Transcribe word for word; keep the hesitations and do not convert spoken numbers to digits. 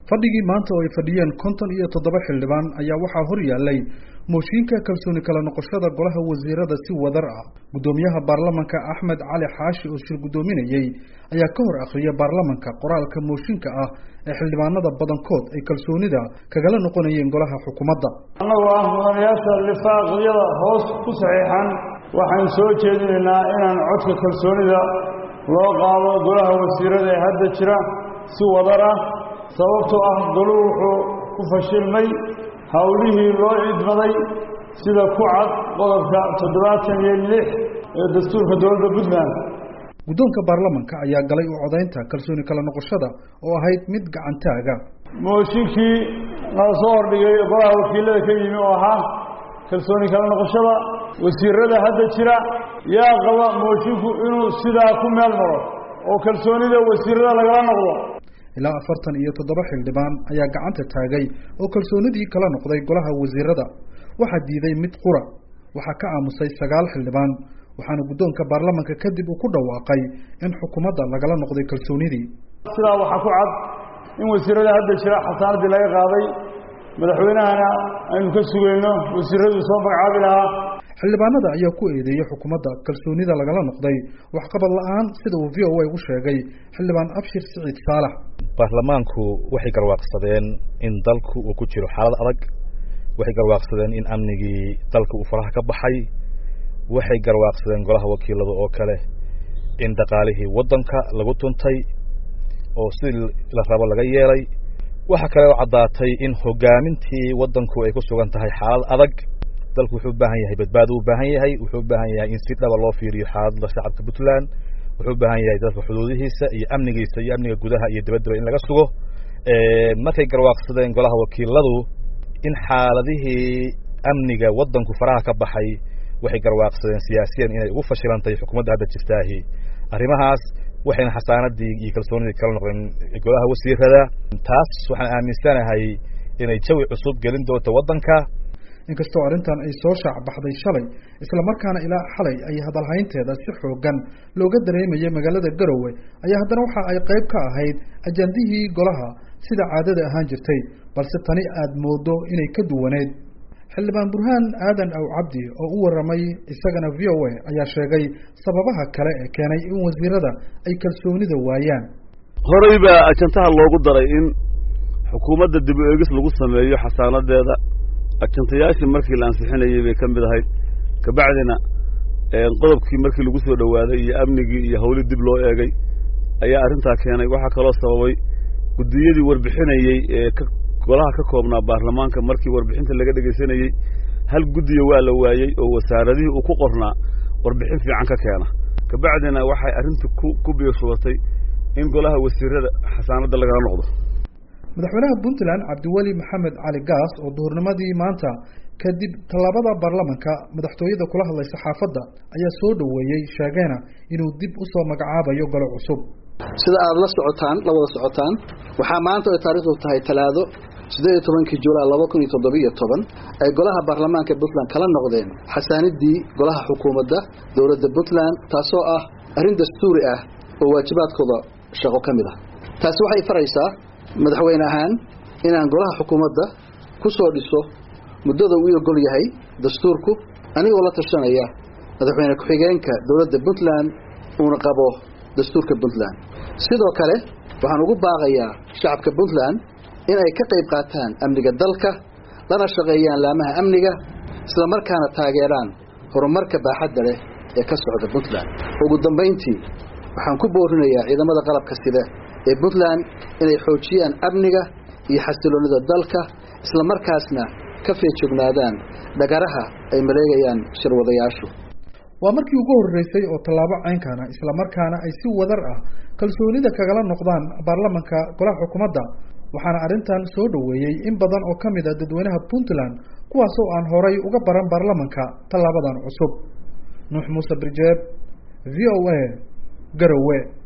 fadhigii maanta oo ay fadhiyeen konton iyo toddoba xildhibaan ayaa waxaa hor yaallay mooshinka kalsooni kala noqoshada golaha wasiirada si wadar ah gudoomiyaha baarlamanka Axmed Cali Xaashi oo shir gudoominayay ayaa ka hor akhriyay baarlamanka qoraalka mooshinka ah ee xildhibaanada badankood ay kalsoonida kagala noqonayeen golaha xukuumadda. anagoo ah mudanayaasha lifaaqyada hoos ku saxiixan waxaan soo jeedinaynaa inaan codka kalsoonida loo qaado golaha wasiirada ee hadda jira si wadar ah sababtoo ah goluhu wuxuu ku fashilmay hawlihii loo idmaday sida ku cad qodobka toddobaatan iyo lix ee dastuurka dowladda Puntland. guddoonka baarlamanka ayaa galay u codaynta kalsooni kala noqoshada oo ahayd mid gacan taaga. mooshinkii la soo hordhigay golaha wakiilada ka yimi oo ahaa kalsooni kala noqoshada wasiirada hadda jira yaa qaba moshinku inuu sidaa ku meel maro oo kalsoonida wasiirada lagala noqdo. ilaa afartan iyo toddoba xildhibaan ayaa gacanta taagay oo kalsoonidii kala noqday golaha wasiirada. waxaa diiday mid qura, waxaa ka aamusay sagaal xildhibaan, waxaana guddoonka baarlamanka kadib uu ku dhawaaqay in xukuumadda lagala noqday kalsoonidii. sidaa waxaa ku cad in wasiirada hadda jira xasaanadii laga qaaday, madaxweynahana aynu ka sugayno wasiiradu soo magacaabi lahaa. xildhibaanada ayaa ku eedeeyay xukuumadda kalsoonida lagala noqday waxqabad la'aan sida uu v o a u sheegay xildhibaan Abshir Siciid Saalax. baarlamaanku waxay garwaaqsadeen in dalku uu ku jiro xaalad adag, waxay garwaaqsadeen in amnigii dalka uu faraha ka baxay, waxay garwaaqsadeen golaha wakiilada oo kale in dhaqaalihii waddanka lagu tuntay oo sidii la rabo laga yeelay. waxa kale oo caddaatay in hogaamintii waddanku ay ku sugan tahay xaalad adag. dalku wuxuu u baahan yahay badbaado u baahan yahay, wuxuu u baahan yahay in si dhaba loo fiiriyo xaaladda shacabka Puntland, wuxuu u baahan yahay dalka xuduudihiisa iyo amnigiisa iyo amniga gudaha iyo dibadda in laga sugo. ee markay garwaaqsadeen golaha wakiiladu in xaaladihii amniga waddanku faraha ka baxay, waxay garwaaqsadeen siyaasiyan inay ugu fashilantay xukuumadda hadda jirtaahi arrimahaas, waxayna xasaanadii iyo kalsoonidii kala noqdeen golaha wasiirada. taas waxaan aaminsanahay inay jawi cusub gelin doonto waddanka. inkastoo arrintan ay soo shaac baxday shalay isla markaana ilaa xalay ay hadalhaynteeda si xoogan looga dareemayay magaalada Garowe, ayaa haddana waxa ay qayb ka ahayd ajandihii golaha sida caadada ahaan jirtay, balse tani aad moodo inay ka duwaneed. xildhibaan Burhaan Aadan Aw Cabdi oo u waramay isagana v o a ayaa sheegay sababaha kale ee keenay in wasiirada ay kalsoonida waayaan. horey baa ajantaha loogu daray in xukuumadda dib u eegis lagu sameeyo xasaanadeeda. ajantayaashii markii la ansixinayay bay ka mid ahayd, kabacdina qodobkii markii lagu soo dhowaaday iyo amnigii iyo hawli dib loo eegay ayaa arrintaa keenay. waxaa kaloo sababay guddiyadii warbixinayey ee golaha ka koobnaa baarlamaanka markii warbixinta laga dhegaysanayey hal guddiya waa la waayey oo wasaaradihii uu ku qornaa warbixin fiican ka keena. kabacdina waxay arrintu ku ku biirshubatay in golaha wasiirada xasaanadda lagala noqdo. madaxweynaha Puntland Cabdiweli Maxamed Cali Gaas oo duhurnimadii maanta kadib talaabada baarlamanka madaxtooyada kula hadlay saxaafadda ayaa soo dhaweeyay, sheegayna inuu dib u soo magacaabayo golo cusub. sida aad la socotaan la wada socotaan waxaa maanta oo taariikhdu tahay talaado siddeed iyo tobankii Juulaay laba kun iyo toddoba iyo toban ay golaha baarlamaanka Puntland kala noqdeen xasaanidii golaha xukuumadda dowladda Puntland, taasoo ah arrin dastuuri ah oo waajibaadkooda shaqo ka mid ah. taasi waxay faraysaa madaxweyne ahaan inaan golaha xukuumadda ku soo dhiso muddada uu ogol yahay dastuurku, anigoo la tashanaya madaxweyne ku-xigeenka dowladda Puntland uuna qabo dastuurka Puntland. sidoo kale waxaan ugu baaqayaa shacabka Puntland in ay ka qayb qaataan amniga dalka, lana shaqeeyaan laamaha amniga, isla markaana taageeraan horumarka baaxadda leh ee ka socda Puntland. ugu dambeyntii waxaan ku boorinayaa ciidamada qalabka sida ee Puntland inay xoojiyaan amniga iyo xasiloonida dalka, isla markaasna ka feejignaadaan dhagaraha ay maleegayaan shirwadayaashu. waa markii ugu horeysay oo tallaabo caynkana isla markaana ay si wadar ah kalsoonida kagala noqdaan baarlamanka golaha xukuumadda, waxaana arrintan soo dhaweeyay in badan oo ka mid ah dadweynaha Puntland kuwaas oo aan horay uga baran baarlamanka tallaabadan cusub. Nuux Muuse Birjeeb, v o a, Garowe.